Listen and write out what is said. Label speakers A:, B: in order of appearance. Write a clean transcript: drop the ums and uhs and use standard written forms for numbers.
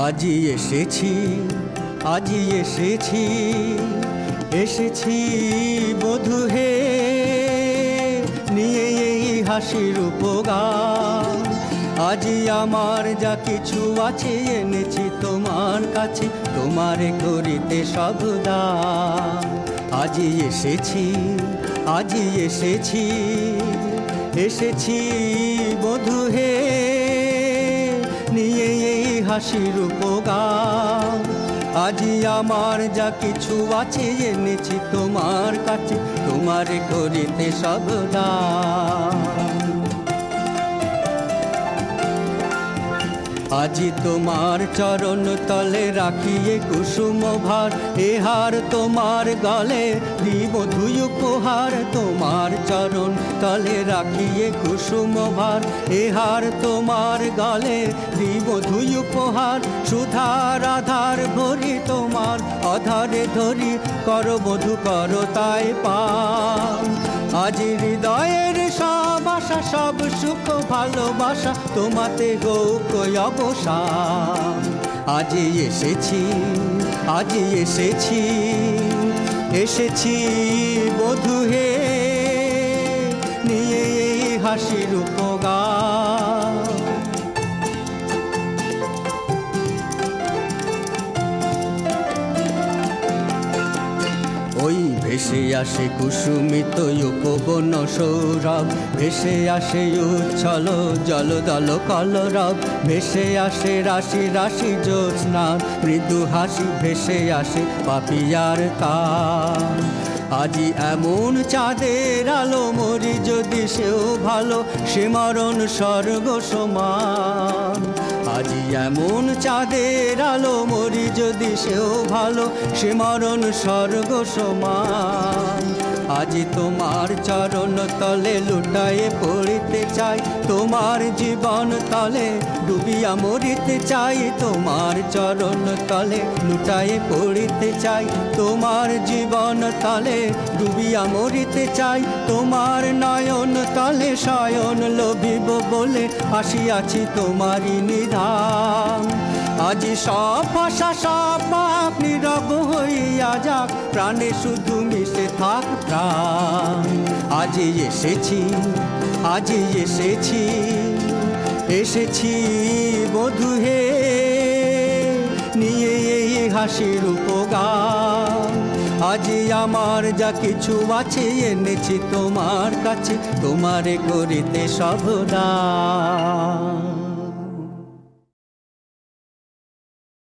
A: আজি এসেছি, আজি এসেছি, এসেছি বধূ হে, নিয়ে এই হাসির উপগান। আজি আমার যা কিছু আছে এনেছি তোমার কাছে, তোমারে করিতে সব দান। আজি এসেছি, আজি এসেছি, এসেছি বধূ হে, নিয়ে এই হাসির উপগান। আজি আমার যা কিছু আছে এনেছি তোমার কাছে, তোমারে করিতে সব দান। আজি তোমার চরণ তলে রাখিয়ে কুসুম ভার, এহার তোমার গলে দিব ধুই উপহার। তোমার চরণ তলে রাখিয়ে কুসুম ভার, এহার তোমার গলে দিব ধুই উপহার। সুধার আধার ভরি তোমার অধারে ধরি, কর বধূ কর তাই পান। আজি হৃদয়ের সব আশা, সব সুখ ভালোবাসা তোমাতে হোক অবসান। আজি এসেছি, আজি এসেছি, এসেছি বধূ হে, নিয়ে এই হাসির উপগান। ওই ভেসে আসে কুসুমিত উপবন সৌরভ, ভেসে আসে উচ্ছল জলদল কলরব। ভেসে আসে রাশি রাশি জ্যোৎস্না মৃদু হাসি, ভেসে আসে পাপিয়ার তান। আজি এমন চাঁদের আলো মরি যদি সেও ভালো, সে মরণ স্বর্গ সমান। আজি এমন চাঁদের আলো মরি যদি সেও ভালো, সে মরণ স্বর্গ সমান। আজি তোমার চরণ তলে লুটায়ে পড়িতে চাই, তোমার জীবন তলে ডুবিয়া মরিতে চাই। তোমার চরণ তলে লুটায়ে পড়িতে চাই, তোমার জীবন তলে ডুবিয়া মরিতে চাই। তোমার নয়ন তলে শয়ন লোভিব বলে আসিয়াছি তোমারই নিধান। আজি সব ভাষা সব পাপ নীরব হইয়া যাক, প্রাণে শুধু মিশে থাক প্রাণ। আজি এসেছি, আজি এসেছি, এসেছি বধূ হে, নিয়ে এই হাসির উপগান। আজি আমার যা কিছু আছে এনেছি তোমার কাছে, তোমারে করিতে সব দান।